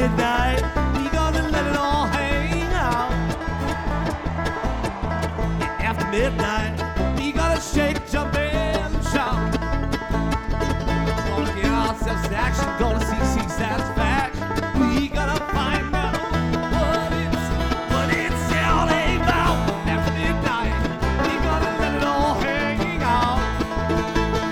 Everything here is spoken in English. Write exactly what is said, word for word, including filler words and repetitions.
midnight, you gotta let it all hang out. After midnight.